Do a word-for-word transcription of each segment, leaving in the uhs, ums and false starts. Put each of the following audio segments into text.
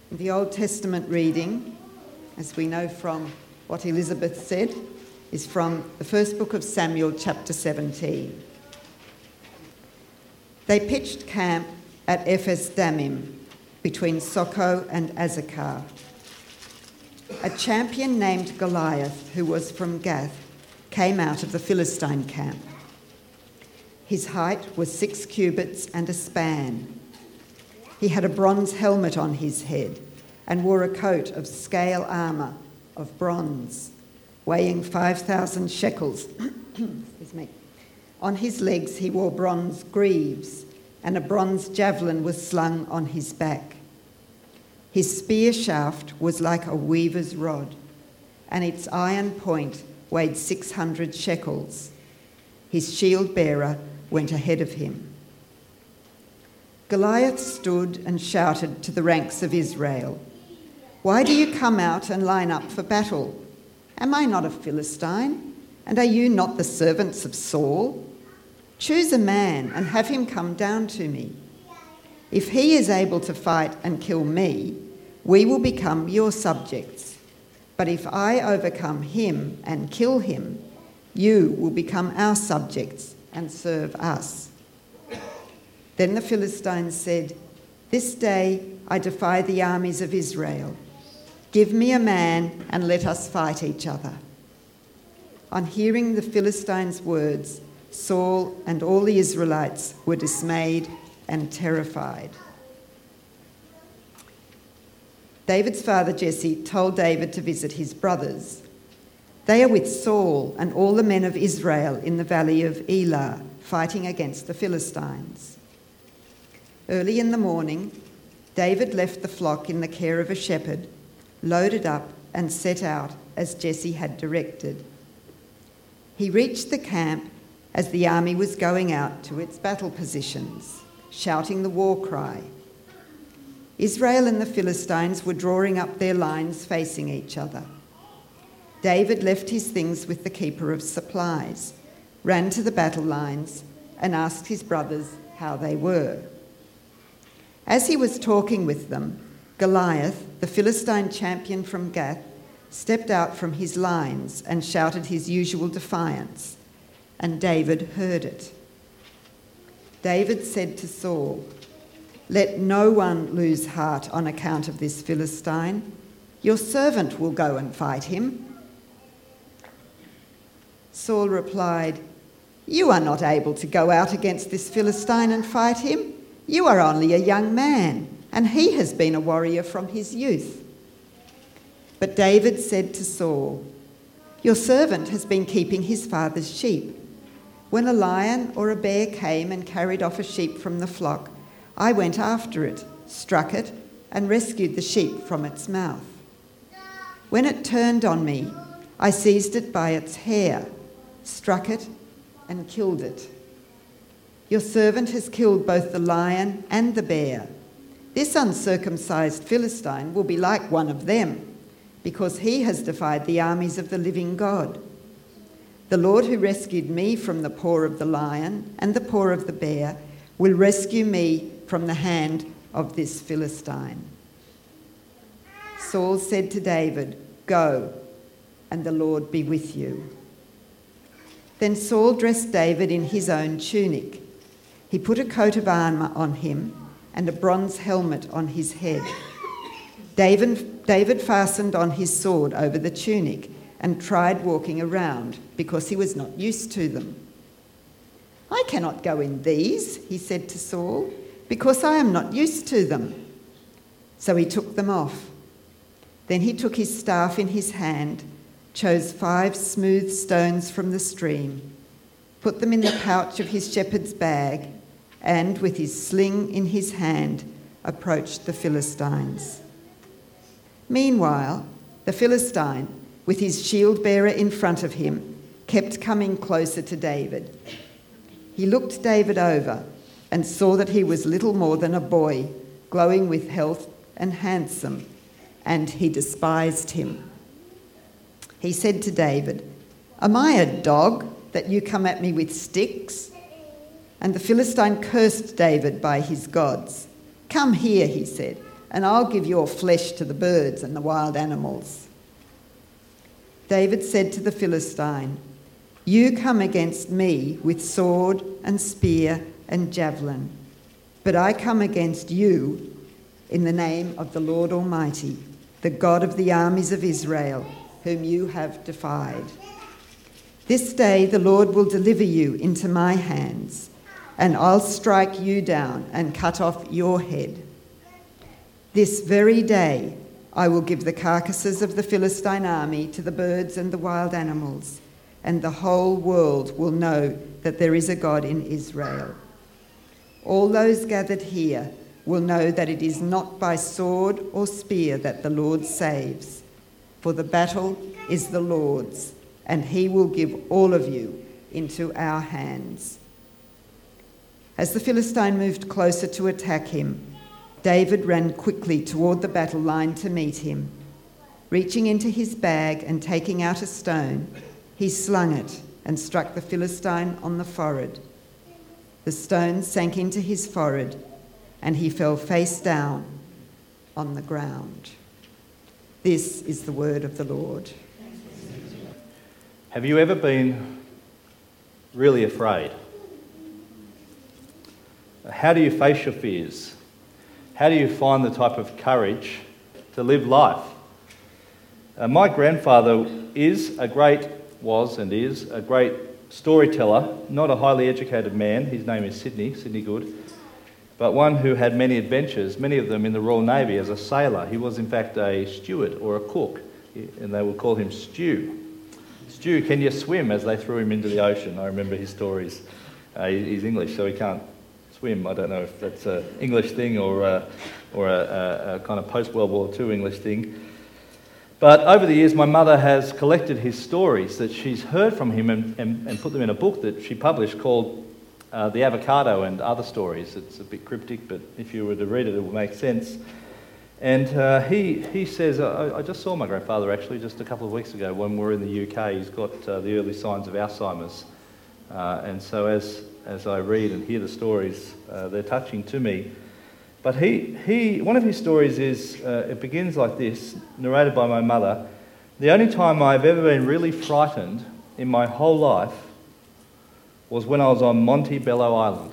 The Old Testament reading, as we know from what Elizabeth said, is from the first book of Samuel, chapter seventeen. They pitched camp at Ephes Dammim, between Soko and Azekah. A champion named Goliath, who was from Gath, came out of the Philistine camp. His height was six cubits and a span. He had a bronze helmet on his head and wore a coat of scale armour of bronze, weighing five thousand shekels. Excuse me. On his legs he wore bronze greaves, and a bronze javelin was slung on his back. His spear shaft was like a weaver's rod, and its iron point weighed six hundred shekels. His shield bearer went ahead of him. Goliath stood and shouted to the ranks of Israel, "Why do you come out and line up for battle? Am I not a Philistine? And are you not the servants of Saul? Choose a man and have him come down to me. If he is able to fight and kill me, we will become your subjects. But if I overcome him and kill him, you will become our subjects and serve us." Then the Philistines said, "This day I defy the armies of Israel. Give me a man and let us fight each other." On hearing the Philistines' words, Saul and all the Israelites were dismayed and terrified. David's father Jesse told David to visit his brothers. "They are with Saul and all the men of Israel in the valley of Elah, fighting against the Philistines." Early in the morning, David left the flock in the care of a shepherd, loaded up and set out as Jesse had directed. He reached the camp as the army was going out to its battle positions, shouting the war cry. Israel and the Philistines were drawing up their lines facing each other. David left his things with the keeper of supplies, ran to the battle lines, and asked his brothers how they were. As he was talking with them, Goliath, the Philistine champion from Gath, stepped out from his lines and shouted his usual defiance, and David heard it. David said to Saul, "Let no one lose heart on account of this Philistine. Your servant will go and fight him." Saul replied, "You are not able to go out against this Philistine and fight him. You are only a young man, and he has been a warrior from his youth." But David said to Saul, "Your servant has been keeping his father's sheep. When a lion or a bear came and carried off a sheep from the flock, I went after it, struck it, and rescued the sheep from its mouth. When it turned on me, I seized it by its hair, struck it, and killed it. Your servant has killed both the lion and the bear. This uncircumcised Philistine will be like one of them, because he has defied the armies of the living God. The Lord who rescued me from the paw of the lion and the paw of the bear will rescue me from the hand of this Philistine." Saul said to David, "Go, and the Lord be with you." Then Saul dressed David in his own tunic. He put a coat of armour on him and a bronze helmet on his head. David, David fastened on his sword over the tunic and tried walking around because he was not used to them. "I cannot go in these," he said to Saul, "because I am not used to them." So he took them off. Then he took his staff in his hand, chose five smooth stones from the stream, put them in the pouch of his shepherd's bag, and with his sling in his hand, approached the Philistines. Meanwhile, the Philistine, with his shield bearer in front of him, kept coming closer to David. He looked David over and saw that he was little more than a boy, glowing with health and handsome, and he despised him. He said to David, "Am I a dog that you come at me with sticks?" And the Philistine cursed David by his gods. "Come here," he said, and I'll give your flesh to the birds and the wild animals." David said to the Philistine, "You come against me with sword and spear and javelin, but I come against you in the name of the Lord Almighty, the God of the armies of Israel, whom you have defied. This day the Lord will deliver you into my hands, and I'll strike you down and cut off your head. This very day I will give the carcasses of the Philistine army to the birds and the wild animals, and the whole world will know that there is a God in Israel. All those gathered here will know that it is not by sword or spear that the Lord saves, for the battle is the Lord's, and he will give all of you into our hands." As the Philistine moved closer to attack him, David ran quickly toward the battle line to meet him. Reaching into his bag and taking out a stone, he slung it and struck the Philistine on the forehead. The stone sank into his forehead, and he fell face down on the ground. This is the word of the Lord. Have you ever been really afraid? How do you face your fears? How do you find the type of courage to live life? Uh, my grandfather is a great, was and is a great storyteller, not a highly educated man. His name is Sydney, Sydney Good, but one who had many adventures, many of them in the Royal Navy as a sailor. He was in fact a steward or a cook, and they would call him Stew. Stew, can you swim? As they threw him into the ocean. I remember his stories. Uh, he's English, so he can't swim. I don't know if that's an English thing or a, or a, a, a kind of post-World War Two English thing. But over the years, my mother has collected his stories that she's heard from him and, and, and put them in a book that she published called uh, The Avocado and Other Stories. It's a bit cryptic, but if you were to read it, it will make sense. And uh, he he says, I, I just saw my grandfather actually just a couple of weeks ago when we were in the U K. He's got uh, the early signs of Alzheimer's. Uh, and so as as I read and hear the stories, uh, they're touching to me. But he, he one of his stories is, uh, it begins like this, narrated by my mother. "The only time I've ever been really frightened in my whole life was when I was on Montebello Island,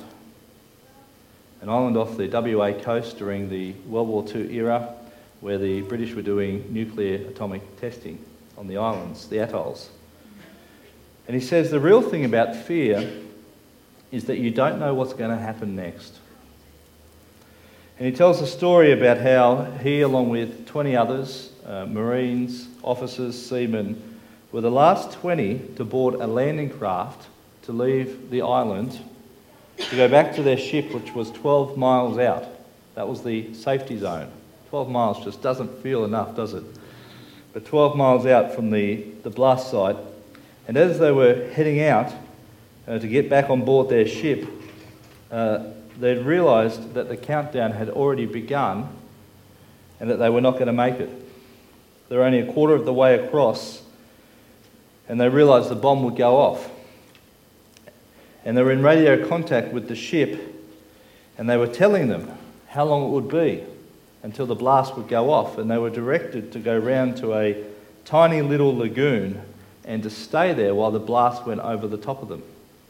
an island off the W A coast during the World War Two era, where the British were doing nuclear atomic testing on the islands, the atolls. And he says the real thing about fear is that you don't know what's going to happen next. And he tells a story about how he, along with twenty others, uh, Marines, officers, seamen, were the last twenty to board a landing craft to leave the island to go back to their ship, which was twelve miles out. That was the safety zone. twelve miles just doesn't feel enough, does it? But twelve miles out from the, the blast site. And as they were heading out uh, to get back on board their ship, uh, they'd realised that the countdown had already begun and that they were not going to make it. They were only a quarter of the way across, and they realised the bomb would go off. And they were in radio contact with the ship, and they were telling them how long it would be until the blast would go off, and they were directed to go round to a tiny little lagoon and to stay there while the blast went over the top of them.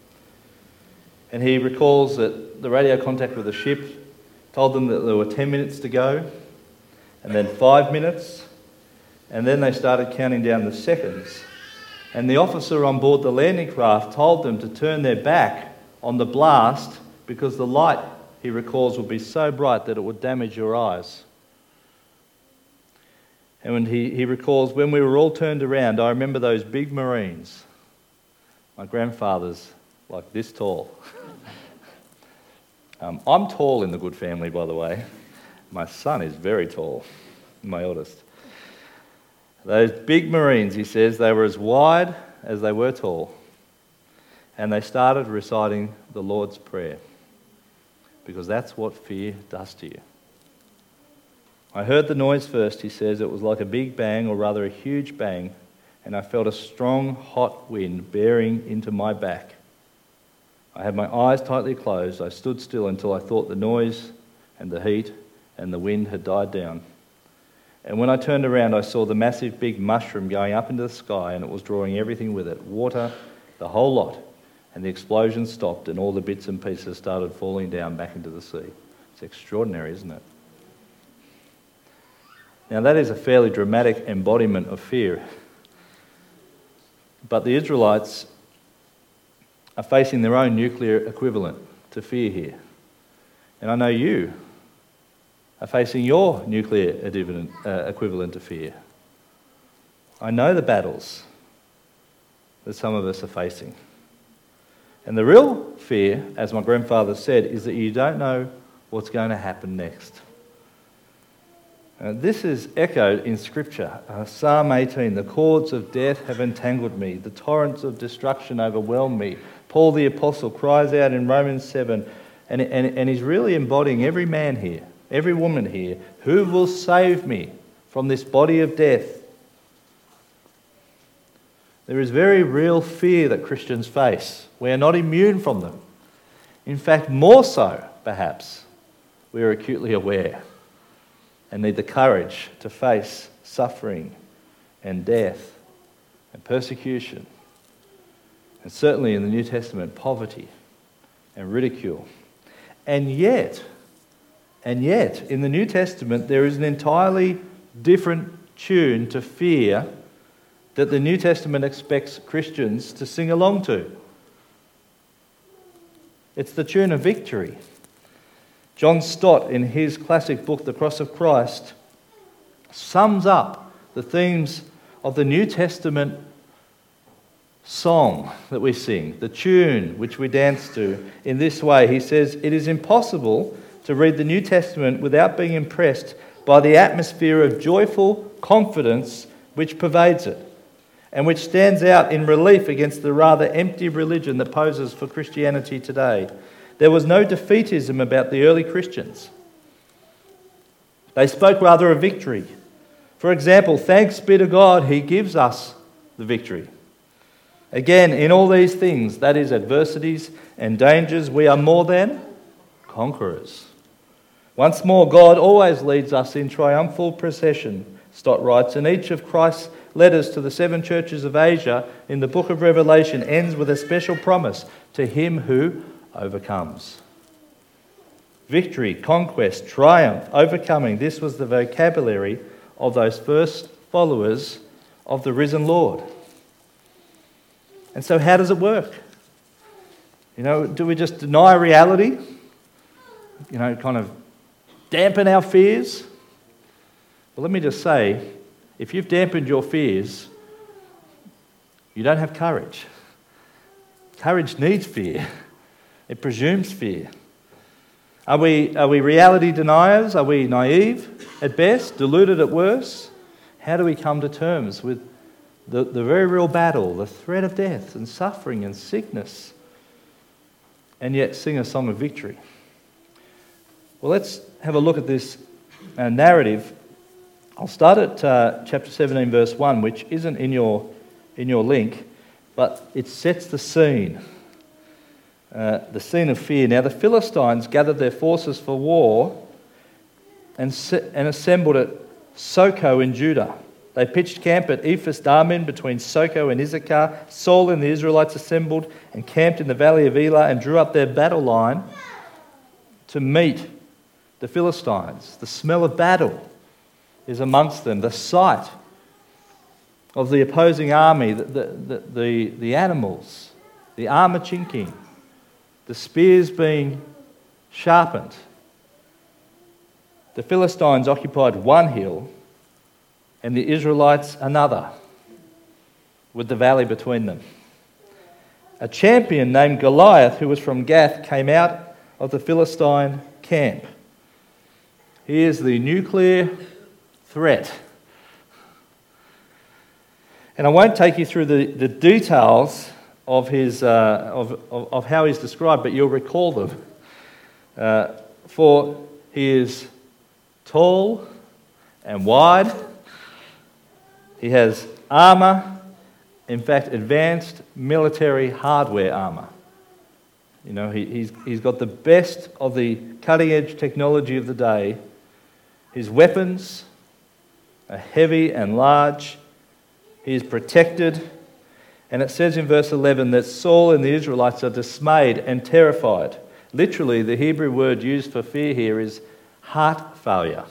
And he recalls that the radio contact with the ship told them that there were ten minutes to go, and then five minutes, and then they started counting down the seconds. And the officer on board the landing craft told them to turn their back on the blast because the light, he recalls, would be so bright that it would damage your eyes. And when he, he recalls, when we were all turned around, I remember those big Marines. My grandfather's like this tall. um, I'm tall in the Good family, by the way. My son is very tall, my eldest. Those big Marines, he says, they were as wide as they were tall. And they started reciting the Lord's Prayer, because that's what fear does to you. I heard the noise first, he says. It was like a big bang, or rather a huge bang, and I felt a strong, hot wind bearing into my back. I had my eyes tightly closed. I stood still until I thought the noise and the heat and the wind had died down. And when I turned around, I saw the massive big mushroom going up into the sky, and it was drawing everything with it, water, the whole lot. And the explosion stopped, and all the bits and pieces started falling down back into the sea. It's extraordinary, isn't it? Now, that is a fairly dramatic embodiment of fear. But the Israelites are facing their own nuclear equivalent to fear here. And I know you are facing your nuclear equivalent, uh, equivalent to fear. I know the battles that some of us are facing. And the real fear, as my grandfather said, is that you don't know what's going to happen next. Uh, this is echoed in Scripture. Uh, Psalm eighteen, the cords of death have entangled me, the torrents of destruction overwhelm me. Paul the Apostle cries out in Romans seven, and, and, and he's really embodying every man here, every woman here, who will save me from this body of death? There is very real fear that Christians face. We are not immune from them. In fact, more so, perhaps, we are acutely aware and need the courage to face suffering and death and persecution, and certainly in the New Testament, poverty and ridicule. And yet, and yet, in the New Testament, there is an entirely different tune to fear that the New Testament expects Christians to sing along to. It's the tune of victory. John Stott, in his classic book, The Cross of Christ, sums up the themes of the New Testament song that we sing, the tune which we dance to, in this way. He says, "It is impossible to read the New Testament without being impressed by the atmosphere of joyful confidence which pervades it, and which stands out in relief against the rather empty religion that poses for Christianity today. There was no defeatism about the early Christians. They spoke rather of victory. For example, thanks be to God, He gives us the victory. Again, in all these things, that is, adversities and dangers, we are more than conquerors. Once more, God always leads us in triumphal procession," Stott writes, "and each of Christ's letters to the seven churches of Asia in the book of Revelation ends with a special promise to him who overcomes." Victory, conquest, triumph, overcoming, this was the vocabulary of those first followers of the risen Lord. And so how does it work? You know, do we just deny reality? You know, kind of dampen our fears? Well, let me just say, if you've dampened your fears, you don't have courage. Courage needs fear. It presumes fear. Are we, are we reality deniers? Are we naive at best? Deluded at worst? How do we come to terms with the, the very real battle, the threat of death and suffering and sickness, and yet sing a song of victory? Well, let's have a look at this uh, narrative. I'll start at uh, chapter seventeen, verse one, which isn't in your, in your link, but it sets the scene. Uh, the scene of fear. Now the Philistines gathered their forces for war and, se- and assembled at Soko in Judah. They pitched camp at Ephes Dammim between Soko and Issachar. Saul and the Israelites assembled and camped in the valley of Elah and drew up their battle line to meet the Philistines. The smell of battle is amongst them. The sight of the opposing army, the, the, the, the animals, the armour chinking, the spears being sharpened. The Philistines occupied one hill and the Israelites another, with the valley between them. A champion named Goliath, who was from Gath, came out of the Philistine camp. He is the nuclear threat. And I won't take you through the, the details of his uh, of, of, of how he's described, but you'll recall them. Uh, for he is tall and wide. He has armour, in fact, advanced military hardware armour. You know, he, he's, he's got the best of the cutting-edge technology of the day, His weapons are heavy and large. He is protected. And it says in verse eleven that Saul and the Israelites are dismayed and terrified. Literally, the Hebrew word used for fear here is heart failure.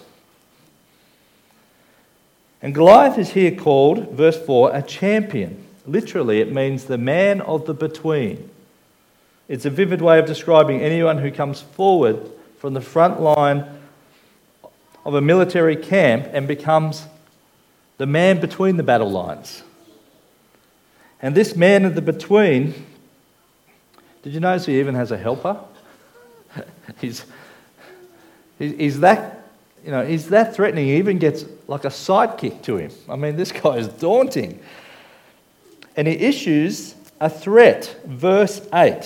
And Goliath is here called, verse four, a champion. Literally, it means the man of the between. It's a vivid way of describing anyone who comes forward from the front line of a military camp and becomes the man between the battle lines. And this man of the between, did you notice he even has a helper? he's, he's that, you know, he's that threatening. He even gets like a sidekick to him. I mean, this guy is daunting. And he issues a threat, verse eight.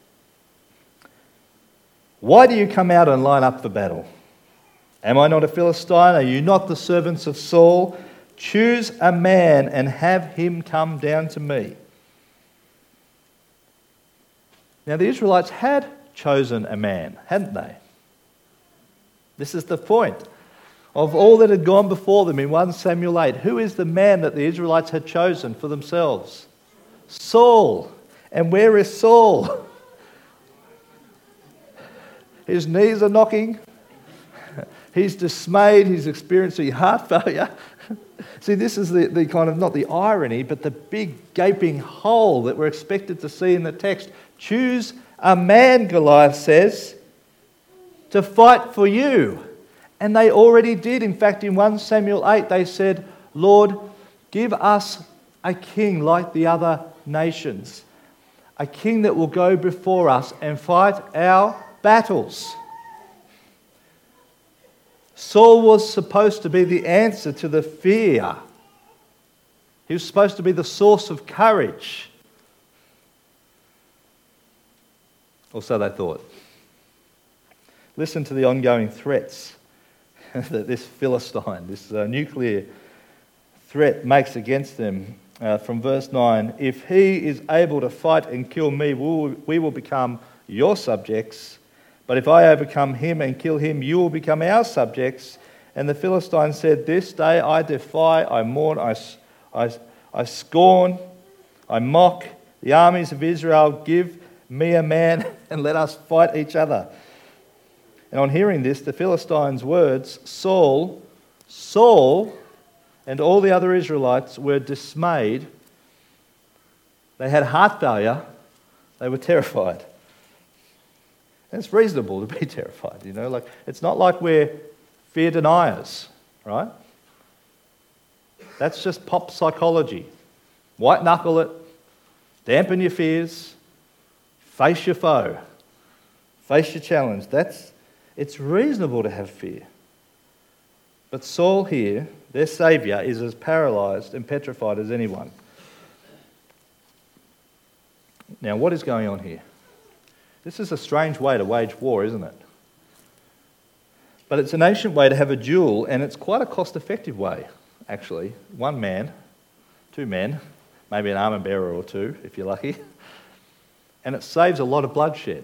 Why do you come out and line up for battle? Am I not a Philistine? Are you not the servants of Saul? Choose a man and have him come down to me. Now, the Israelites had chosen a man, hadn't they? This is the point. Of all that had gone before them in First Samuel eight, who is the man that the Israelites had chosen for themselves? Saul. And where is Saul? His knees are knocking. He's dismayed. He's experiencing heart failure. See, this is the, the kind of, not the irony, but the big gaping hole that we're expected to see in the text. Choose a man, Goliath says, to fight for you. And they already did. In fact, in First Samuel eight, they said, Lord, give us a king like the other nations. A king that will go before us and fight our battles. Saul was supposed to be the answer to the fear. He was supposed to be the source of courage. Or so they thought. Listen to the ongoing threats that this Philistine, this uh, nuclear threat makes against them. Uh, from verse nine, if he is able to fight and kill me, we will, we will become your subjects. But if I overcome him and kill him, you will become our subjects. And the Philistine said, this day I defy, I mourn, I, I, I scorn, I mock the armies of Israel. Give me a man and let us fight each other. And on hearing this, the Philistines' words, Saul, Saul, and all the other Israelites were dismayed. They had heart failure. They were terrified. And it's reasonable to be terrified, you know. Like, it's not like we're fear deniers, right? That's just pop psychology. White knuckle it, dampen your fears, face your foe, face your challenge. That's It's reasonable to have fear. But Saul here, their saviour, is as paralysed and petrified as anyone. Now, what is going on here? This is a strange way to wage war, isn't it? But it's an ancient way to have a duel, and it's quite a cost-effective way, actually. One man, two men, maybe an armour bearer or two, if you're lucky. And it saves a lot of bloodshed.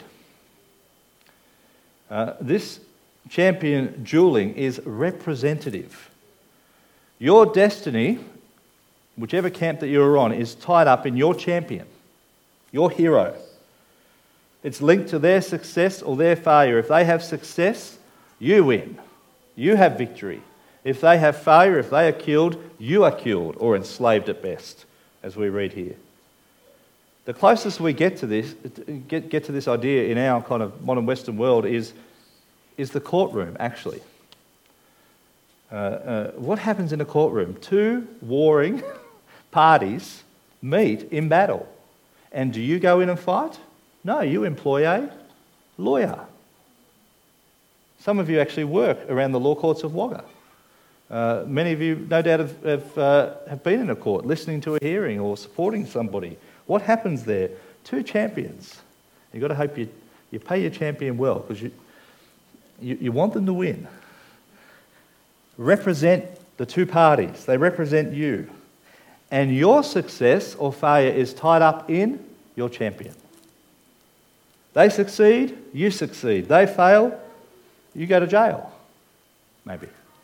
Uh, this champion dueling is representative. Your destiny, whichever camp that you're on, is tied up in your champion, your hero. It's linked to their success or their failure. If they have success, you win. You have victory. If they have failure, if they are killed, you are killed or enslaved at best, as we read here. The closest we get to this, get, get to this idea in our kind of modern Western world is, is the courtroom, actually. Uh, uh, what happens in a courtroom? Two warring parties meet in battle. And do you go in and fight? No, you employ a lawyer. Some of you actually work around the law courts of Wagga. Uh, many of you, no doubt, have, have, uh, have been in a court, listening to a hearing or supporting somebody. What happens there? Two champions. You've got to hope you, you pay your champion well, because you, you, you want them to win. Represent the two parties. They represent you. And your success or failure is tied up in your champion. They succeed, you succeed. They fail, you go to jail, maybe.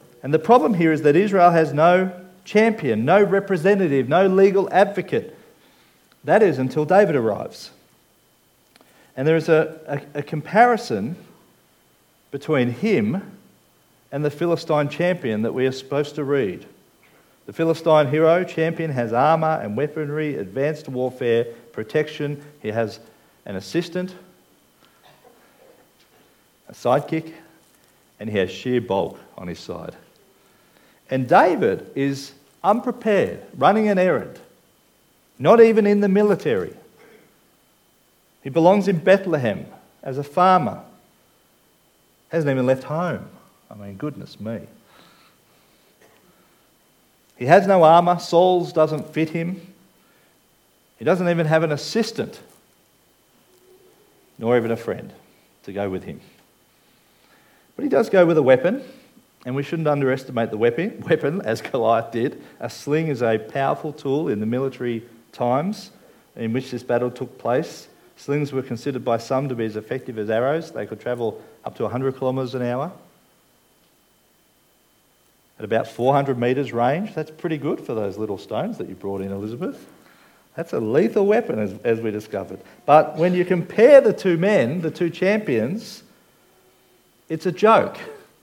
And the problem here is that Israel has no champion, no representative, no legal advocate. That is until David arrives. And there is a, a, a comparison between him and the Philistine champion that we are supposed to read. The Philistine hero champion has armour and weaponry, advanced warfare, protection. He has an assistant, a sidekick, and he has sheer bulk on his side. And David is unprepared, running an errand, not even in the military. He belongs in Bethlehem as a farmer. Hasn't even left home. I mean, goodness me. He has no armour. Saul's doesn't fit him. He doesn't even have an assistant, nor even a friend to go with him. But he does go with a weapon, and we shouldn't underestimate the weapon, weapon as Goliath did. A sling is a powerful tool in the military times in which this battle took place. Slings were considered by some to be as effective as arrows. They could travel up to one hundred kilometres an hour. At about four hundred metres range, that's pretty good for those little stones that you brought in, Elizabeth. That's a lethal weapon, as, as we discovered. But when you compare the two men, the two champions, it's a joke.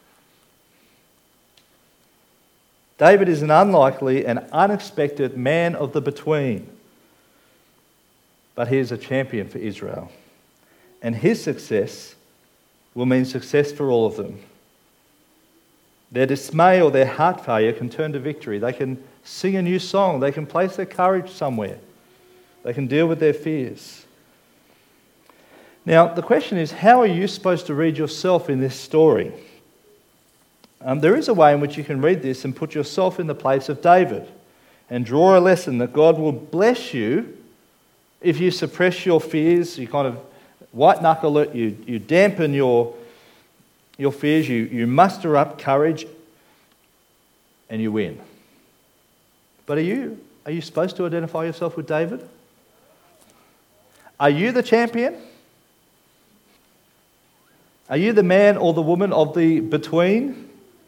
David is an unlikely and unexpected man of the between. But he is a champion for Israel. And his success will mean success for all of them. Their dismay or their heart failure can turn to victory. They can sing a new song. They can place their courage somewhere. They can deal with their fears. Now, the question is, how are you supposed to read yourself in this story? Um, there is a way in which you can read this and put yourself in the place of David and draw a lesson that God will bless you if you suppress your fears, you kind of white-knuckle it, you, you dampen your, your fears, you, you muster up courage, and you win. But are you, are you supposed to identify yourself with David? Are you the champion? Are you the man or the woman of the between?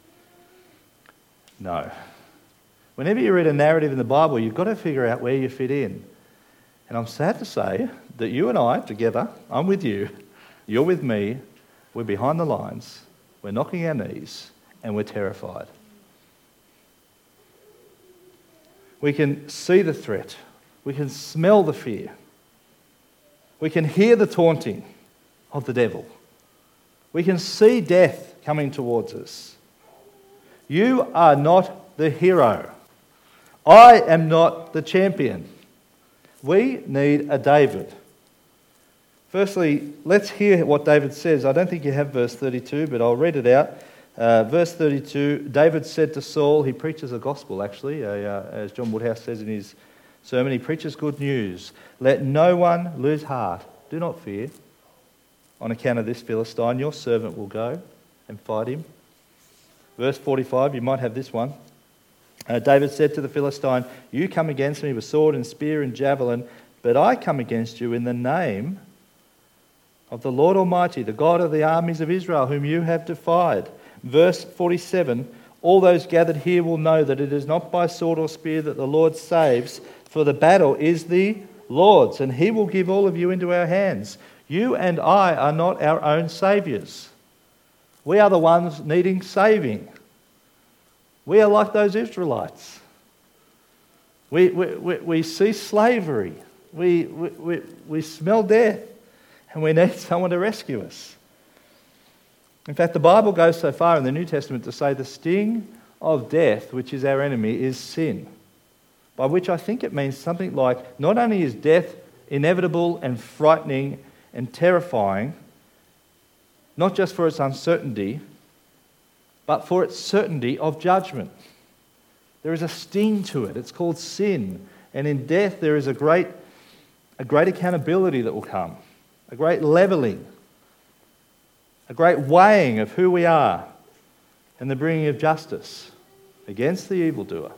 No. Whenever you read a narrative in the Bible, you've got to figure out where you fit in. And I'm sad to say that you and I together, I'm with you, you're with me, we're behind the lines, we're knocking our knees, and we're terrified. We can see the threat. We can smell the fear. We can hear the taunting of the devil. We can see death coming towards us. You are not the hero. I am not the champion. We need a David. Firstly, let's hear what David says. I don't think you have verse thirty-two, but I'll read it out. Uh, verse thirty-two, David said to Saul, he preaches a gospel actually, a, uh, as John Woodhouse says in his sermon, he preaches good news. Let no one lose heart. Do not fear. On account of this Philistine, your servant will go and fight him. Verse forty-five, you might have this one. Uh, David said to the Philistine, you come against me with sword and spear and javelin, but I come against you in the name of the Lord Almighty, the God of the armies of Israel, whom you have defied. Verse forty-seven, all those gathered here will know that it is not by sword or spear that the Lord saves, for the battle is the Lord's, and he will give all of you into our hands. You and I are not our own saviours. We are the ones needing saving. We are like those Israelites. We, we, we, we see slavery. We, we, we, we smell death. And we need someone to rescue us. In fact, the Bible goes so far in the New Testament to say the sting of death, which is our enemy, is sin. By which I think it means something like, not only is death inevitable and frightening and terrifying, not just for its uncertainty, but for its certainty of judgment. There is a sting to it. It's called sin. And in death there is a great, a great accountability that will come, a great levelling, a great weighing of who we are, and the bringing of justice against the evildoer.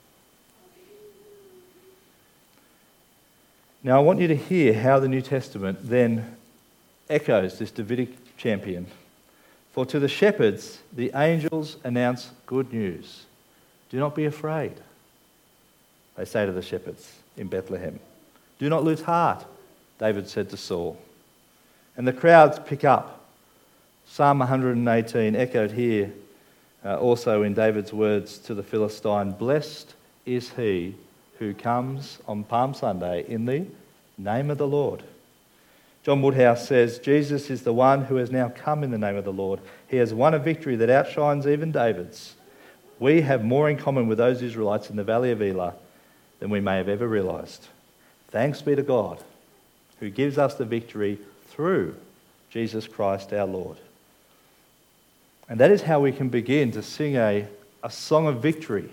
Now I want you to hear how the New Testament then echoes this Davidic champion. For to the shepherds the angels announce good news. Do not be afraid, they say to the shepherds in Bethlehem. Do not lose heart, David said to Saul. And the crowds pick up Psalm one hundred eighteen, echoed here uh, also in David's words to the Philistine, blessed is he who comes on Palm Sunday in the name of the Lord. John Woodhouse says, Jesus is the one who has now come in the name of the Lord. He has won a victory that outshines even David's. We have more in common with those Israelites in the valley of Elah than we may have ever realised. Thanks be to God, who gives us the victory through Jesus Christ our Lord. And that is how we can begin to sing a, a song of victory,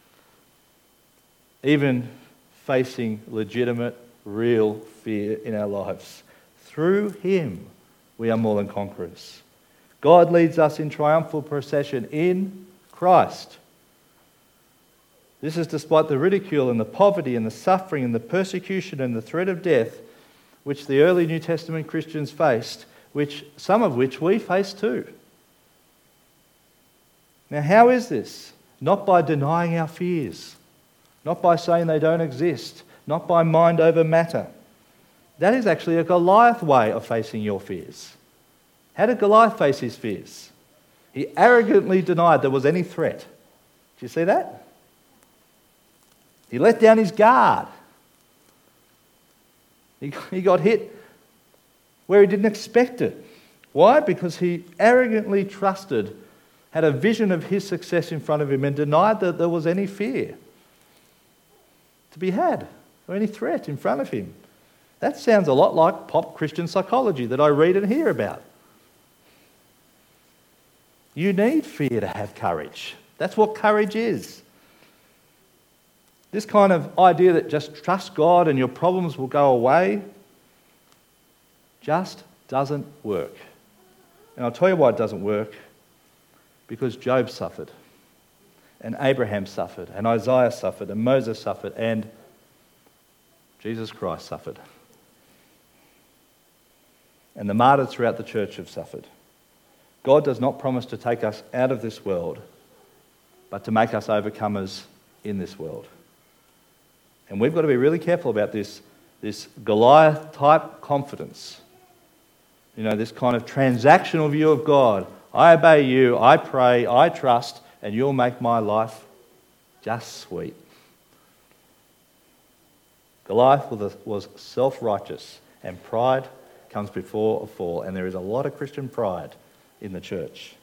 even facing legitimate, real fear in our lives. Through him, we are more than conquerors. God leads us in triumphal procession in Christ. This is despite the ridicule and the poverty and the suffering and the persecution and the threat of death which the early New Testament Christians faced, which some of which we face too. Now, how is this? Not by denying our fears, not by saying they don't exist, not by mind over matter. That is actually a Goliath way of facing your fears. How did Goliath face his fears? He arrogantly denied there was any threat. Do you see that? He let down his guard. He, he got hit where he didn't expect it. Why? Because he arrogantly trusted, had a vision of his success in front of him and denied that there was any fear to be had or any threat in front of him. That sounds a lot like pop Christian psychology that I read and hear about. You need fear to have courage. That's what courage is. This kind of idea that just trust God and your problems will go away just doesn't work. And I'll tell you why it doesn't work. Because Job suffered, and Abraham suffered, and Isaiah suffered, and Moses suffered, and Jesus Christ suffered. And the martyrs throughout the church have suffered. God does not promise to take us out of this world, but to make us overcomers in this world. And we've got to be really careful about this, this Goliath-type confidence. You know, this kind of transactional view of God. I obey you, I pray, I trust, and you'll make my life just sweet. Goliath was self-righteous, and pride comes before a fall, and there is a lot of Christian pride in the church.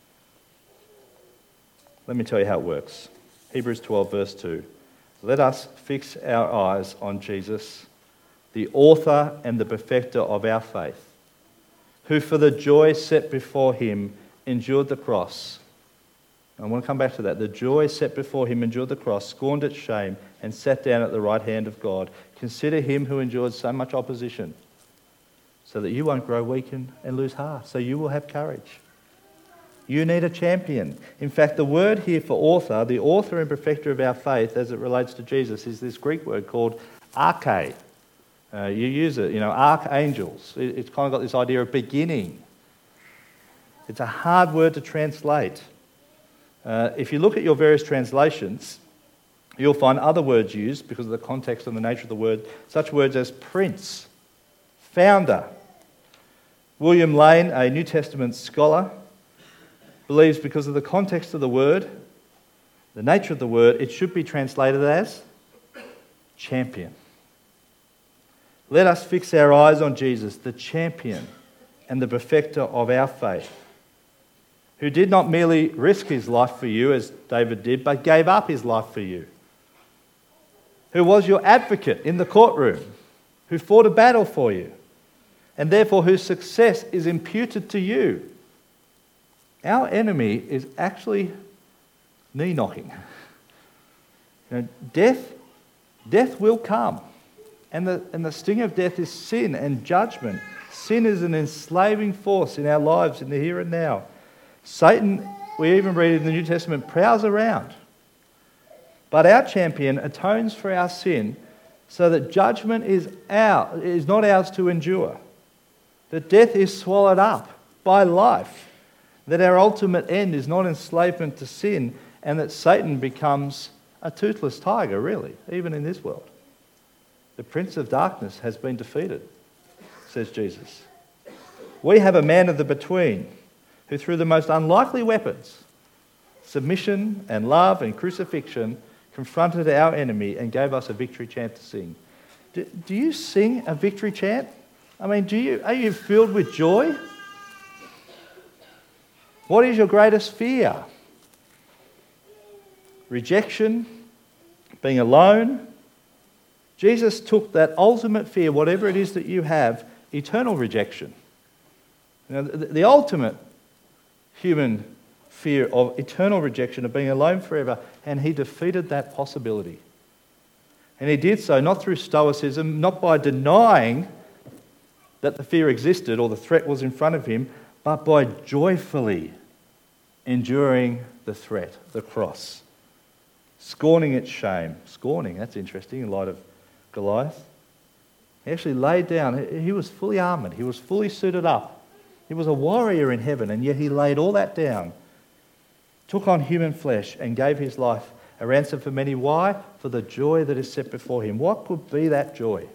Let me tell you how it works. Hebrews twelve verse two. Let us fix our eyes on Jesus, the author and the perfecter of our faith, who for the joy set before him endured the cross. I want to come back to that. The joy set before him endured the cross, scorned its shame, and sat down at the right hand of God. Consider him who endured so much opposition, so that you won't grow weak and, and lose heart, so you will have courage. You need a champion. In fact, the word here for author, the author and perfecter of our faith as it relates to Jesus, is this Greek word called arche. Uh, you use it, you know, archangels. It, it's kind of got this idea of beginning. It's a hard word to translate. Uh, if you look at your various translations, you'll find other words used because of the context and the nature of the word, such words as prince, founder. William Lane, a New Testament scholar, believes because of the context of the word, the nature of the word, it should be translated as champion. Let us fix our eyes on Jesus, the champion and the perfecter of our faith, who did not merely risk his life for you, as David did, but gave up his life for you, who was your advocate in the courtroom, who fought a battle for you, and therefore whose success is imputed to you. Our enemy is actually knee-knocking. You know, death, death will come. And the, and the sting of death is sin and judgment. Sin is an enslaving force in our lives in the here and now. Satan, we even read in the New Testament, prowls around. But our champion atones for our sin so that judgment is, our, is not ours to endure. That death is swallowed up by life. that our ultimate end is not enslavement to sin, and that Satan becomes a toothless tiger, really, even in this world. The prince of darkness has been defeated, says Jesus. We have a man of the between who, through the most unlikely weapons, submission and love and crucifixion, confronted our enemy and gave us a victory chant to sing. Do, do you sing a victory chant? I mean, do you, are you filled with joy? What is your greatest fear? Rejection? Being alone? Jesus took that ultimate fear, whatever it is that you have, eternal rejection. You know, the, the ultimate human fear of eternal rejection, of being alone forever, and he defeated that possibility. And he did so not through stoicism, not by denying that the fear existed or the threat was in front of him, but by joyfully enduring the threat, the cross, scorning its shame. Scorning, that's interesting in light of Goliath. He actually laid down, he was fully armoured, he was fully suited up. He was a warrior in heaven, and yet he laid all that down, took on human flesh, and gave his life a ransom for many. Why? For the joy that is set before him. What could be that joy?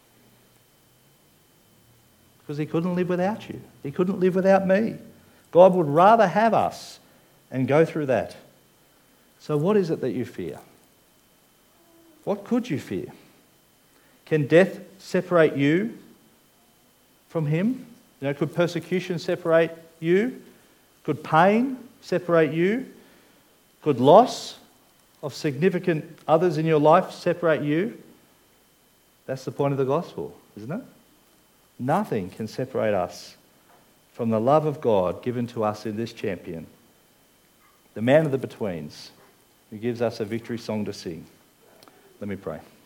Because he couldn't live without you. He couldn't live without me. God would rather have us and go through that. So what is it that you fear? What could you fear? Can death separate you from him? You know, could persecution separate you? Could pain separate you? Could loss of significant others in your life separate you? That's the point of the gospel, isn't it? Nothing can separate us from the love of God given to us in this champion, the man of the betweens, who gives us a victory song to sing. Let me pray.